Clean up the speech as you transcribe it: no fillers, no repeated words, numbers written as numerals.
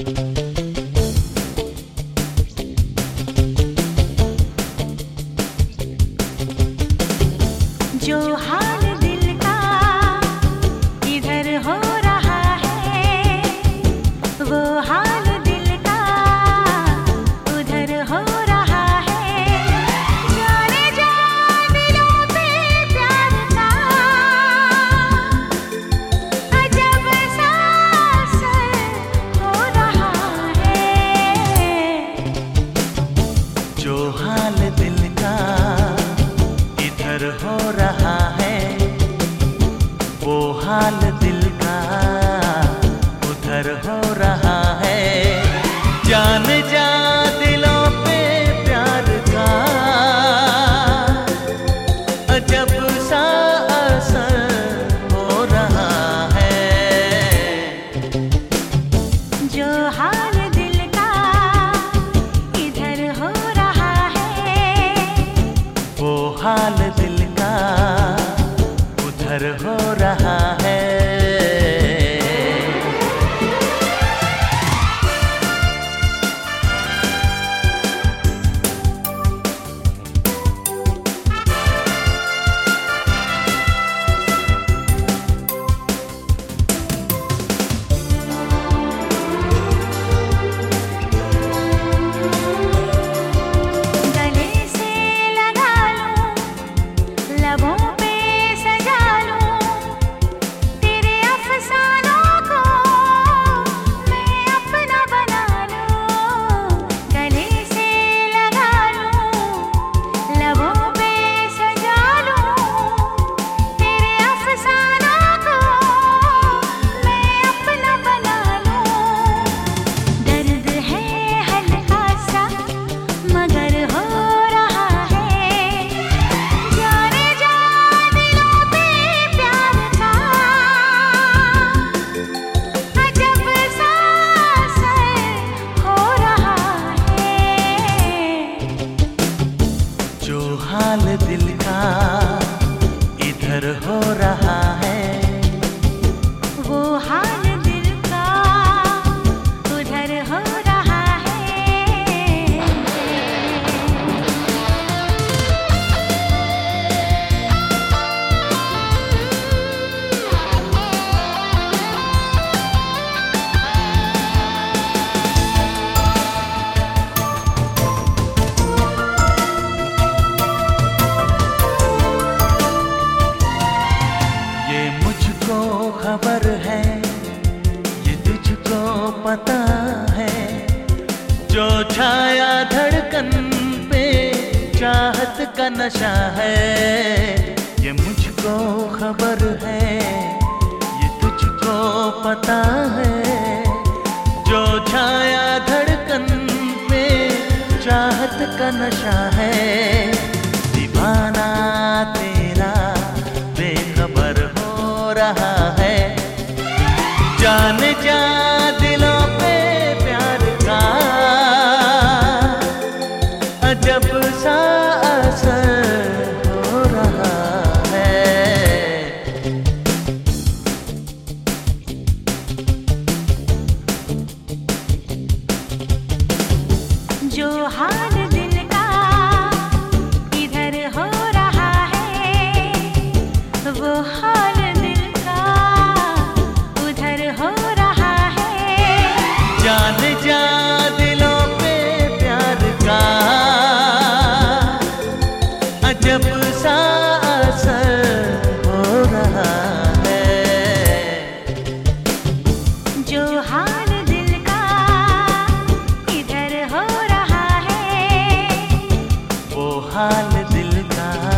जो हाल दिल का इधर हो रहा है, वो हाल दिल का उधर हो रहा है। जाने जा दिलों पे प्यार का अजब सा असर हो रहा है। जो हाल दिल का इधर हो रहा है, वो हाल दिल का उधर हो रहा है। जान जा दिलों पे प्यार का अजब सा असर हो रहा है। जो हाल दिल का इधर हो रहा है, वो हाल दिल का उधर हो रहा है। गले से लगा लूं, लबों पे सजा लूं, तेरे अफसानों को मैं अपना बना लूं। गले से लगा लूं, लबों पे सजा लूं, तेरे अफसानों को मैं अपना बना लूं। दर्द है हल्का सा मगर हो रहा है। जाने जा दिलों पे प्यार का अजब सा असर हो रहा है। जो हाल दिल का इधर हो रहा है, वो हाल दिल का उधर हो रहा है। ये मुझको खबर है, ये तुझको पता है। जो छाया धड़कन पे चाहत का नशा है, ये मुझको खबर है, ये तुझको पता है। जो छाया धड़कन पे चाहत का नशा है। दीवाना तेरा बेखबर हो रहा है। जान जा दिलों पे प्यार का अजब सा असर हो रहा है। जो हाल दिल का इधर हो रहा है, वो हाल दिल का उधर हो रहा है। जान जा दिलों पे प्यार का अजब सा असर हो रहा है। जो हाल दिल का इधर हो रहा है, वो हाल दिल का